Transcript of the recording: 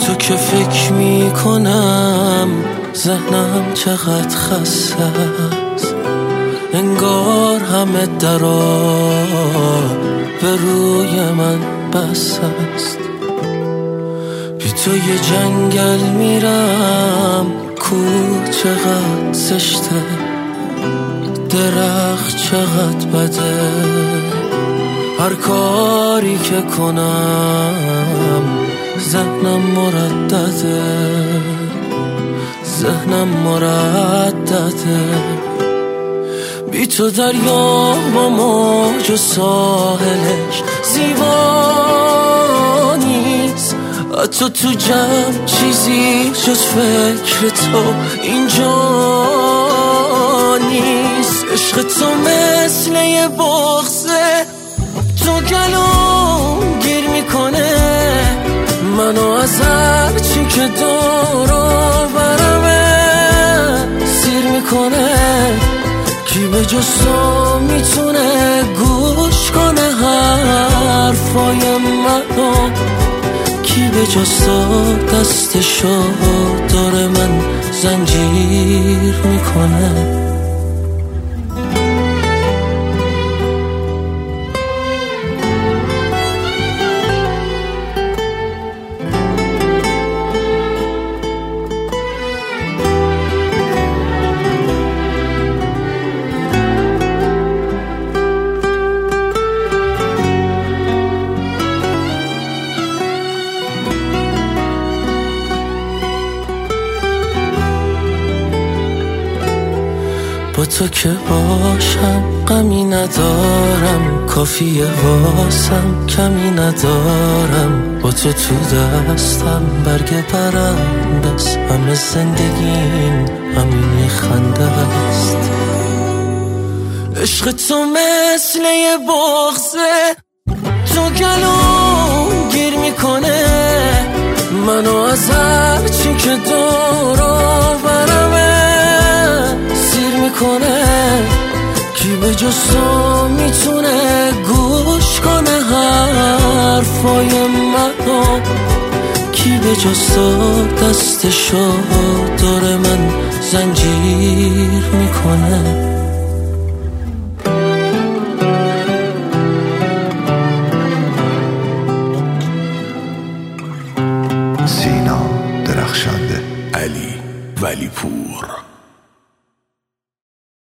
تو که فکر میکنم ذهنم چقدر خسته است، انگار همه درا به روی من بس است. بی تو یه جنگل میرم، کوه چقدر زشته، درخت چقدر بده، هر کاری که کنم ذهنم مردده، ذهنم مردده. بی تو دریا با موج و ساحلش زیبا نیست، حتی تو جمع چیزی جز فکر تو اینجا نیست. عشق تو مثل یه بغضه، تو گلوم گیر میکنه، منو از هر چی که دورو برمه سیر میکنه. کی به جز تو میتونه گوش کنه حرفای منو، کی به جز تو دستشو دور من زنجیر میکنه. با تو که باشم غمی ندارم، کافیه واسم کمی ندارم. با تو دستم برگ پرنده است، همه زندگیم همین خنده است. عشق تو مثل یه بغضه، تو گلوم گیر میکنه، منو از هر چی که دورو برمه سیر میکنه. کی به جز تو میتونه گوش کنه حرفای منو، کی به جز تو دستشو دور من زنجیر میکنه. سینا درخشنده، علی ولیپور.